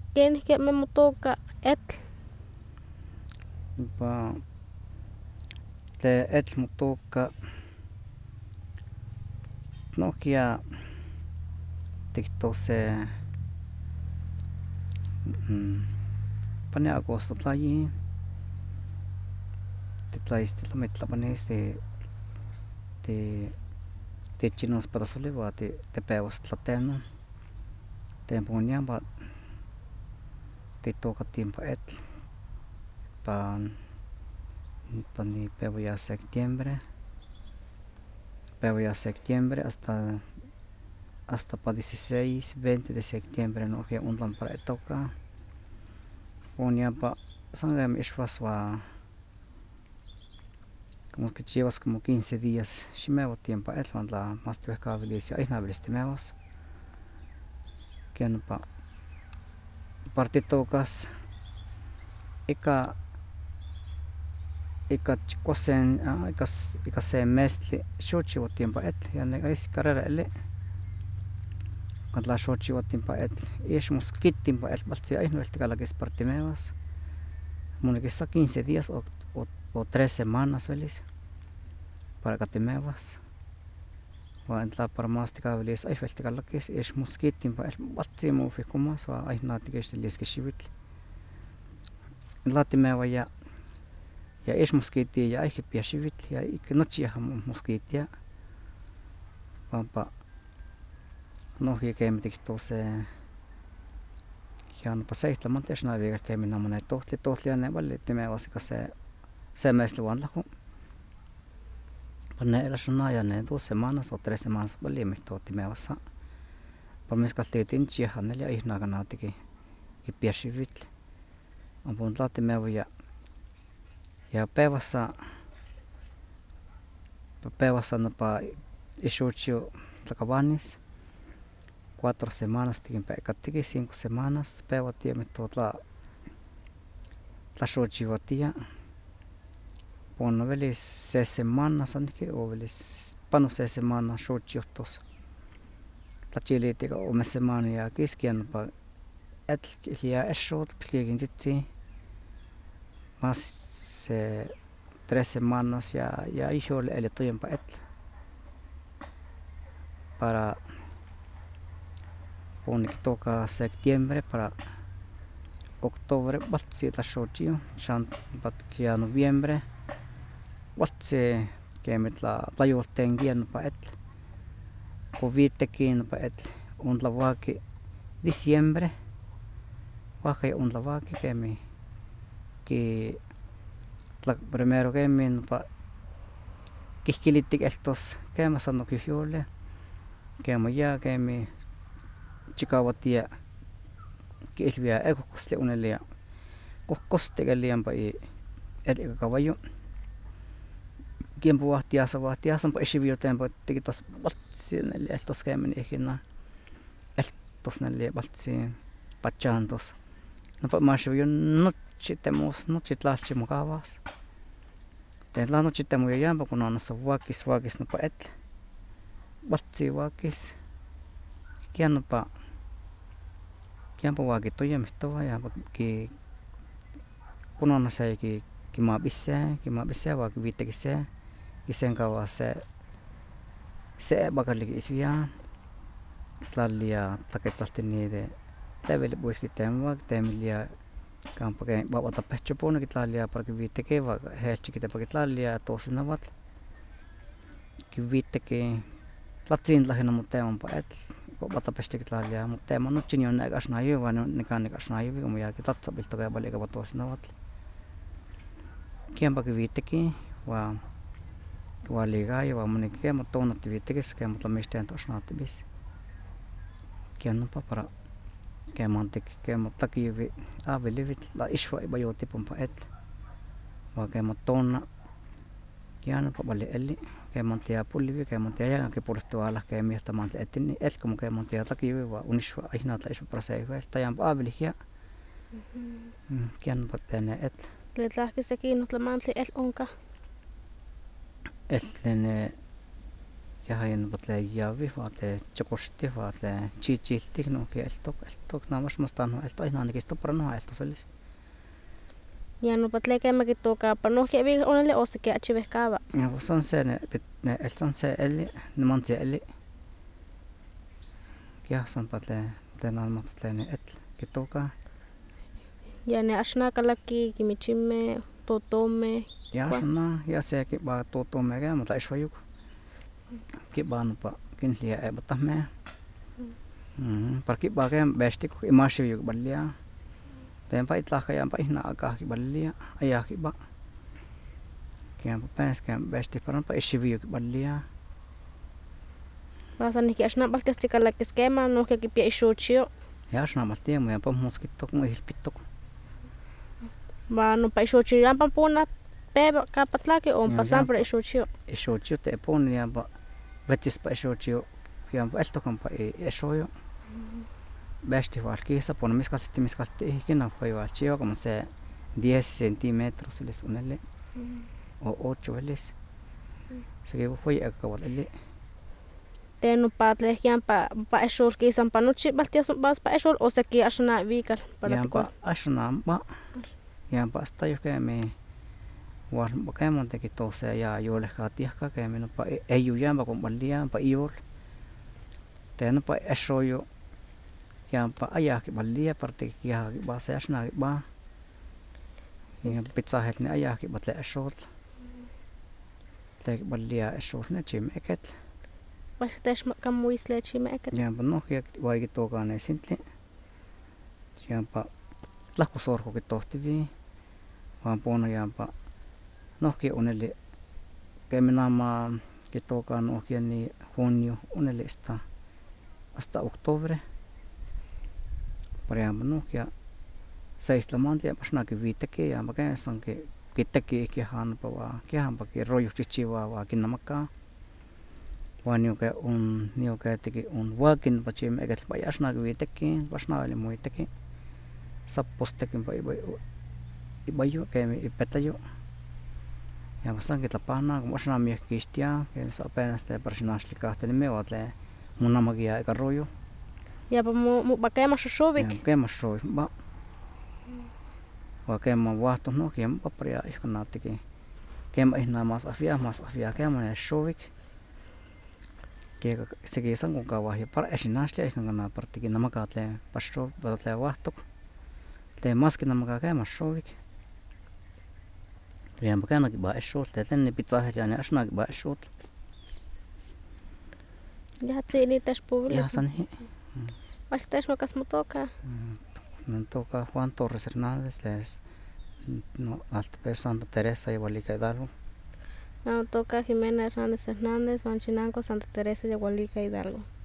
¿Quién que me motoca etl? Pa te etl motoka nohkia tiktose pane agosto tlayi titlaistlamitlapanis te chinos patasoli wa te pevas tlateno temponia pa titoka tiempo etl ni pewa ya septiembre hasta pa 16, 20 de septiembre no que unlan para etoka ponia pa sangam ishwas wa como que llevas como 15 días shimewa tiempo etl la más tuekavilis ya ihnavilis timewas kian pa partitokas ika chikosen ika se mestli xochiwa tiempo etl ya negais carrera ele atla xochiwa tiempo etl ish mosquit tiempo etl baltsi ihnavilis tikalakis partimewas monekisa 15 días o 3 semanas velis para katimewas wa entla para más tikavilis ihvel tikalakis ish mosquit tiempo etl baltsi mofikomas wa ihnatikixtilis kixivitl latimewa ya ish mosquiti ya ihpia xivitl ya ik nochi yaha mosquitia pampa nohki kemi tiktose yan pa se ihtlamantli xnavigal kemi namane tohtli nevali timewas ika se mestli wan tlajo pa ne'ela xana ne 2 semanas o 3 semanas vali mihto timewasa pa miskaltitinchi yaha neli ihnakanatiki kipia xivitl ompa tla timewa ya pewasa nopa ixochio tlakawanis 4 semanas tikinpekatiki 5 semanas pewatia mihto tlaxochiwatia pon velis se semana san nihki o velis panos se semana xochiohtos tlachilitika ome semana ya kiskia nopa etl kilia exotl pilkikintzitzi mas se 3 semanas ya ixole elitoya ompa etl para poniktoka septiembre para octubre baltsi tlaxochio xan patkia noviembre baltsi kemi tlayoltenkia nopa etl kowiteki nopa etl ontlawaki diciembre huajka ya ontlawaki kemi primero kemi nopa kihkilitik eltos kema san ok yohyole kema ya kemi chikawatia kiilwia kohkostli onelia kohkostekelia ompa etl ika kawayo kiempo wahtiasa ompa ixiwiohtiah ompa tikitas baltsi neli eltos kemi niihki eltos neli baltsi pachantos nompa maxiwio nochi temos nochi tlalchi mokawas tla nochi temoyaya ompa konon wakis nopa etl baltsi wakis kian ompa wakitoya mihtowa ya konon se kimawisia wa kiwiteki se kisenkawa se epakali kiilwia tlalia tlaquetzaltini de tleveli pues kitemowa kitemilia campa wawatapehchoponi kitlalia para kiwiteki wa jelchi tepa kitlalia tosinawatl kiwiteki tlatzintlaji nomotemo ompa etl wawatapexti kitlalia motemo nochi nion neka axnayowi wan nikan nika axnayowi como ya kitlatzapiltoka vali ika tosinawatl kiempa kiwiteki wa kiwalikaya wa moneki kema tona tiwitekis kema tlamixtiah toaxnatiwis kian ompa para kema tlakiwi aweliwi tlaixwa iwayotipa ompa etl wa kema tona kian ompa vali eli kemantia poliwi kemantia ya kiporihtowalah kemi ahtamantli etini etl como kemantia tlakiwi wa onixwa ihna tlaixwa para se ihwel tayampa awelihya kian ompa tlen etl Letlahki seki nohtlamantli etl onka. Etl tlen yahain patle yavi vate chokosti vate chichilti no que esto nada más mostano esto es nada que esto para no esto sueles Ya no patle que me quitó capa no que vi onele o se que achivescaba. ya pues son se ne el son se el no manche el ya son patle de nada más patle ne et que toca Ya ne ashna kalaki kimichime totome. ya sana ya se que va todo me que mata eso yo que va no pa kin lia e batame para que va que besti ko imasio yo balia tempa itla ka yan pa ina ka ki balia aya ki ba que pens que besti para pa isivio ki balia Pasa ni que ashna balkasti kalaki skema no que kipia ishochio. ya sana mas tiempo ya pa mosquito mo hilpito Va no pa ishochio yan pampuna peba kapatlaki on pasan para ishochio. Ishochio te pone ya pa vetis pa ishochio yan pa esto kan pa ishoyo besti var que esa pone miscalti que no fue vacío como se 10 centímetros les unele o 8 veles se que fue a cabo el Tenu patle yan pa ishol ki san panuchi baltia son bas pa ishol o se que ashna vikal para yan pa tikos. ashna ba yan pa hasta yo que me war que monte que todo sea ya yo les gatiasca que me no pa ellos yan pa con baldia pa iol tenu pa ishoyo yan pa aya que baldia parte que ya va se ashna ba yan pizza het ne aya que batle ishol te baldia ishol ne chim eket Vas tesh kamu isle chime eket. yan pa no que vai que toca ne sintle yan pa la kusor ko que tohtivi vaan pona yan pa no que unele que me nama que toca no que ni junio unele está hasta octubre para yan no que 6 lamantia pasna que vite que yan pa que son que teki que han pa va que han pa que rollo chichiwa va que namaka vaan que un nio que teki un wakin pa chim eget pa yasna que vite que pasna le muy teki sappostekin pa ibayo que me ipetayo ja pasan que tapana como asna mi kistia que sa apenas te personas likahte ni me otle mun namagia eka rollo Ya pa mu bakema shoshovik. que más soy ba wa que más wahto no que pa pria ihkanati que más más afia que más shovik que se que san con kawahi para esinastia ihkana parte que namakatle pasto batle wahto te más que namaka que más shovik yan bakana ki ba shot te ten pizza het yani ashna ki ba shot Ya tsini tesh pobre. ya san hi Vas tesh makas motoka. me toca Juan Torres Hernández no hasta Santa Teresa y Gualica Hidalgo No toca Jimena Hernández Hernández, Juan Chinango, Santa Teresa de Gualica Hidalgo.